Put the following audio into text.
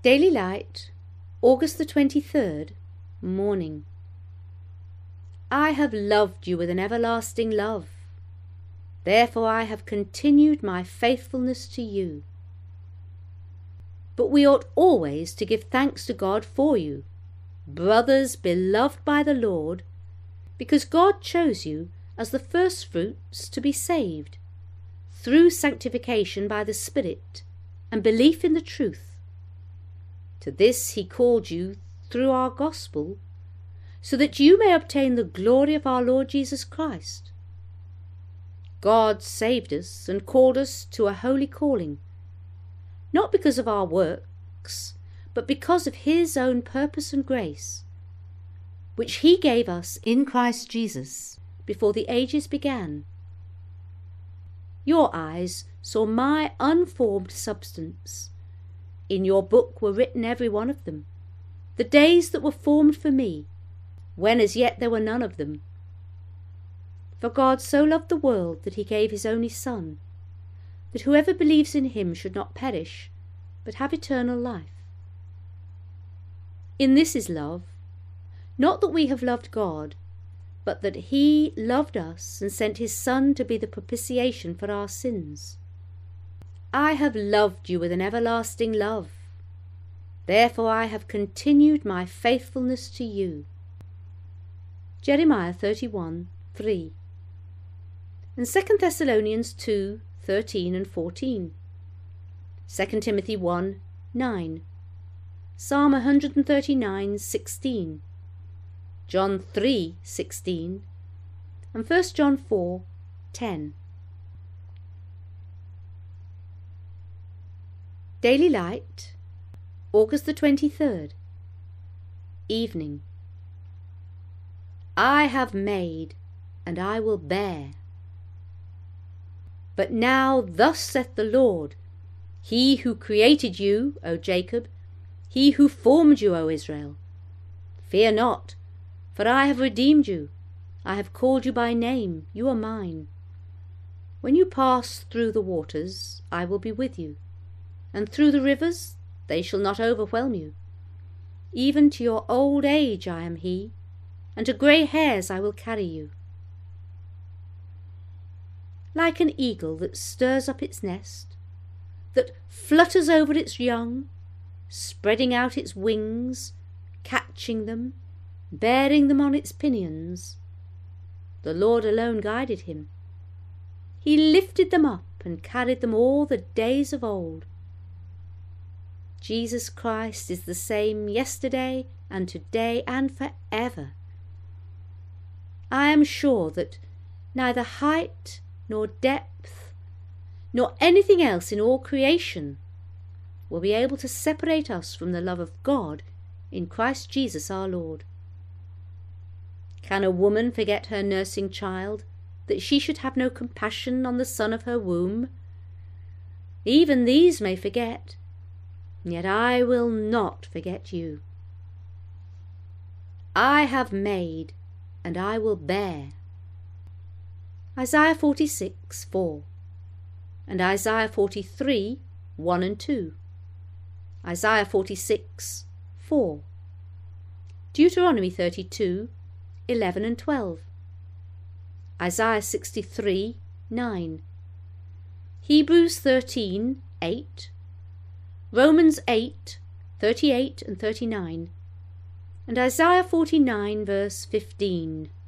Daily Light, August the 23rd, Morning. I have loved you with an everlasting love. Therefore I have continued my faithfulness to you. But we ought always to give thanks to God for you, brothers beloved by the Lord, because God chose you as the firstfruits to be saved, through sanctification by the Spirit and belief in the truth. To this he called you through our gospel, so that you may obtain the glory of our Lord Jesus Christ. God saved us and called us to a holy calling, not because of our works, but because of his own purpose and grace, which he gave us in Christ Jesus before the ages began. Your eyes saw my unformed substance. In your book were written every one of them, the days that were formed for me, when as yet there were none of them. For God so loved the world that he gave his only Son, that whoever believes in him should not perish, but have eternal life. In this is love, not that we have loved God, but that he loved us and sent his Son to be the propitiation for our sins. I have loved you with an everlasting love. Therefore I have continued my faithfulness to you. Jeremiah 31:3, and 2 Thessalonians 2:13 and 14, 2 Timothy 1:9, Psalm 139:16, John 3:16, and 1 John 4:10. Daily Light, August the 23rd, Evening. I have made, and I will bear. But now thus saith the Lord, he who created you, O Jacob, he who formed you, O Israel. Fear not, for I have redeemed you. I have called you by name, you are mine. When you pass through the waters, I will be with you, and through the rivers, they shall not overwhelm you. Even to your old age I am he, and to grey hairs I will carry you. Like an eagle that stirs up its nest, that flutters over its young, spreading out its wings, catching them, bearing them on its pinions, the Lord alone guided him. He lifted them up and carried them all the days of old. Jesus Christ is the same yesterday and today and forever. I am sure that neither height nor depth nor anything else in all creation will be able to separate us from the love of God in Christ Jesus our Lord. Can a woman forget her nursing child, that she should have no compassion on the son of her womb? Even these may forget, yet I will not forget you. I have made, and I will bear. Isaiah 46:4, and Isaiah 43:1 and 2, Isaiah 46:4, Deuteronomy 32:11 and 12, Isaiah 63:9, Hebrews 13:8, Romans 8:38 and 39, and Isaiah 49 verse 15.